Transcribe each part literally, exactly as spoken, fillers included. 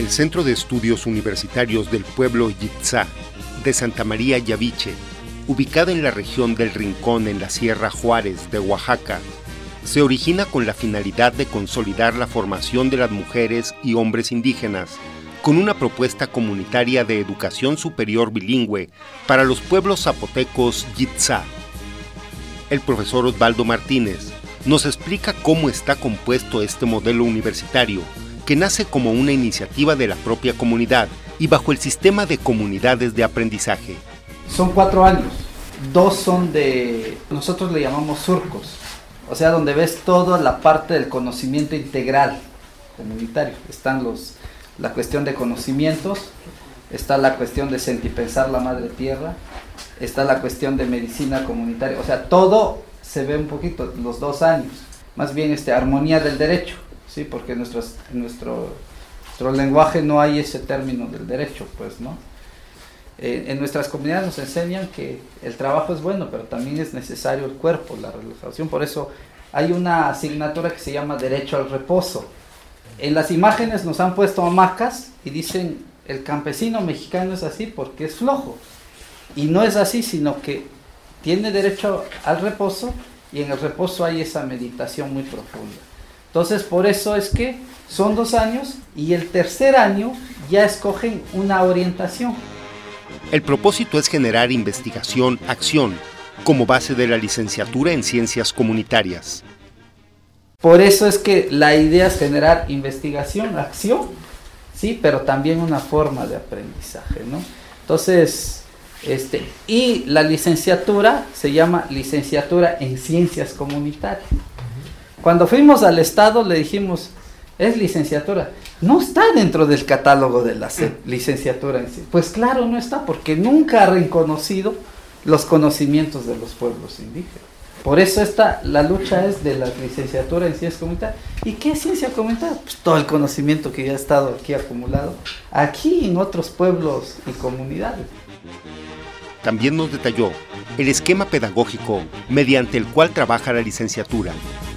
El Centro de Estudios Universitarios del Pueblo Yitzhá de Santa María Yaviche, ubicada en la región del Rincón en la Sierra Juárez de Oaxaca, se origina con la finalidad de consolidar la formación de las mujeres y hombres indígenas con una propuesta comunitaria de educación superior bilingüe para los pueblos zapotecos Yitzhá. El profesor Osvaldo Martínez nos explica cómo está compuesto este modelo universitario, que nace como una iniciativa de la propia comunidad y bajo el sistema de comunidades de aprendizaje. Son cuatro años, dos son de, nosotros le llamamos surcos, o sea, donde ves toda la parte del conocimiento integral comunitario. Están los, la cuestión de conocimientos, está la cuestión de sentipensar la madre tierra, está la cuestión de medicina comunitaria, o sea, todo se ve un poquito, los dos años, más bien este, armonía del derecho, ¿sí? Porque en, nuestros, en nuestro, nuestro lenguaje no hay ese término del derecho, pues, ¿no? Eh, en nuestras comunidades nos enseñan que el trabajo es bueno, pero también es necesario el cuerpo, la relajación, por eso hay una asignatura que se llama derecho al reposo. En las imágenes nos han puesto hamacas y dicen, el campesino mexicano es así porque es flojo, y no es así, sino que tiene derecho al reposo, y en el reposo hay esa meditación muy profunda. Entonces, por eso es que son dos años, y el tercer año ya escogen una orientación. El propósito es generar investigación, acción, como base de la licenciatura en Ciencias Comunitarias. Por eso es que la idea es generar investigación, acción, sí, pero también una forma de aprendizaje, ¿no? Entonces, este, y la licenciatura se llama licenciatura en Ciencias Comunitarias. Cuando fuimos al Estado le dijimos, es licenciatura, no está dentro del catálogo de la licenciatura en sí. Pues claro, no está, porque nunca ha reconocido los conocimientos de los pueblos indígenas. Por eso esta, la lucha es de la licenciatura en Ciencias Comunitarias. ¿Y qué es ciencia comunitaria? Pues todo el conocimiento que ya ha estado aquí acumulado, aquí en otros pueblos y comunidades. También nos detalló el esquema pedagógico mediante el cual trabaja la licenciatura.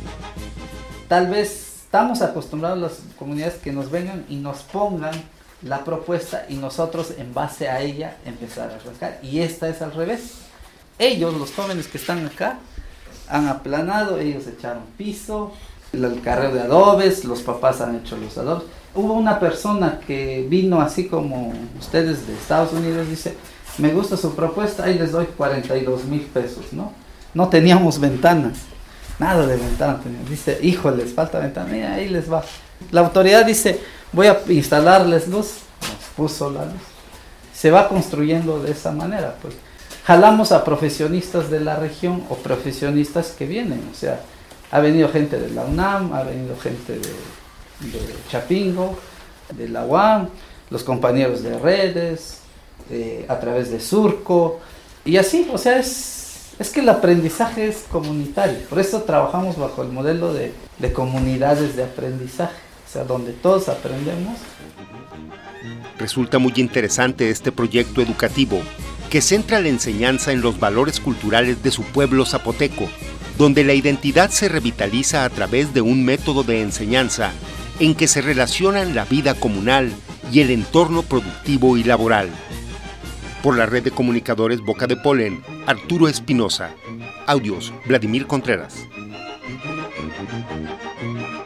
Tal vez estamos acostumbrados a las comunidades que nos vengan y nos pongan la propuesta y nosotros en base a ella empezar a arrancar. Y esta es al revés. Ellos, los jóvenes que están acá, han aplanado, ellos echaron piso, el carreo de adobes, los papás han hecho los adobes. Hubo una persona que vino así como ustedes de Estados Unidos, dice, me gusta su propuesta, ahí les doy cuarenta y dos mil pesos, ¿no? No teníamos ventanas. Nada de ventana, dice, hijo, les falta ventana, y ahí les va. La autoridad dice, voy a instalarles luz, nos puso la luz. Se va construyendo de esa manera, pues. Jalamos a profesionistas de la región o profesionistas que vienen, o sea, ha venido gente de la UNAM, ha venido gente de, de Chapingo, de la U A M, los compañeros de redes, eh, a través de Surco, y así, o sea, es... Es que el aprendizaje es comunitario, por eso trabajamos bajo el modelo de, de comunidades de aprendizaje, o sea, donde todos aprendemos. Resulta muy interesante este proyecto educativo, que centra la enseñanza en los valores culturales de su pueblo zapoteco, donde la identidad se revitaliza a través de un método de enseñanza en que se relacionan la vida comunal y el entorno productivo y laboral. Por la red de comunicadores Boca de Polen, Arturo Espinosa. Audios, Vladimir Contreras.